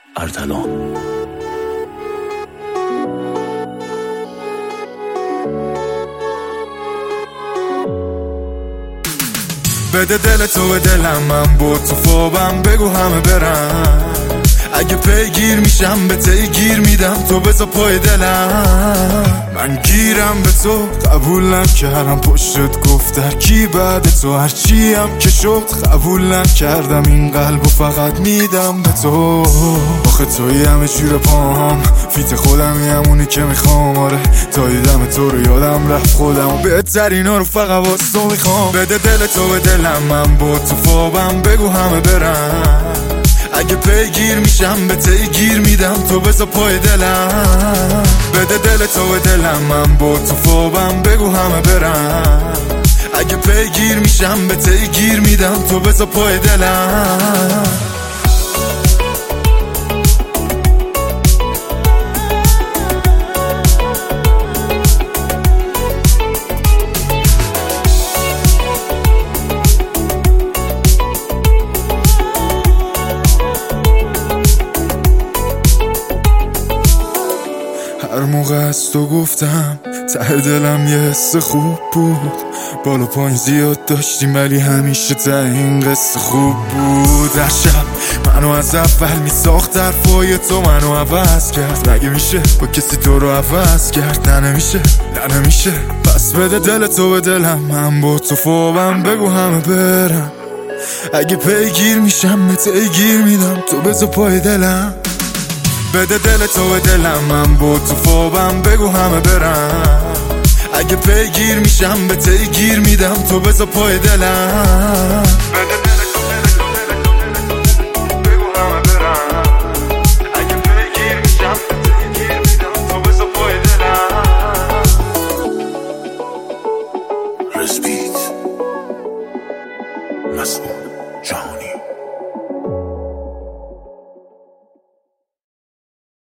ارتلان. بده دل تو به دلم، من با تو خوابم، بگو همه برن. اگه پیگیر میشم به گیر میدم، تو بذار پای دلم. من گیرم به تو، قبول نکردم پشتت گفت کی بعد تو، هرچی هم که شد قبول نکردم این قلبو فقط میدم به تو. آخه توی همه جور پام، فیت خودمی همونی که میخوام. آره تا دیدم تو رو یادم رفت خودم، بهترینا رو فقط واسه تو میخوام. بده دل تو به دلم، من با تو خوابم، بگو همه برن. اگه پیگیر میشم به گیر میدم، تو بذار پای دلم. بده دل تو به دلم، من با تو خوابم، بگو همه برن. اگه پیگیر میشم به گیر میدم، تو بذار پای دلم. هر موقع از تو گفتم ته دلم یه حس خوب بود. بالا پایین زیاد داشتیم ولی همیشه ته این قصه خوب بود. هر شب منو از اول میساخت، حرفای تو منو عوض کرد. مگه میشه با کسی تو رو عوض کرد؟ نه نمیشه، نه نمیشه. پس بده دل تو به دلم، من با تو خوابم، بگو همه برم. اگه پیگیر میشم به گیر میدم، تو بذار پای دلم. بده دل تو به دلم، من با تو خوابم، بگو همه برن. اگه پیگیر میشم به گیر میدم، تو بذار پای دلم. بده دل تو بگو همه برن. اگه پیگیر میشم به گیر میدم، تو بذار پای دلم. رسپیت مسئول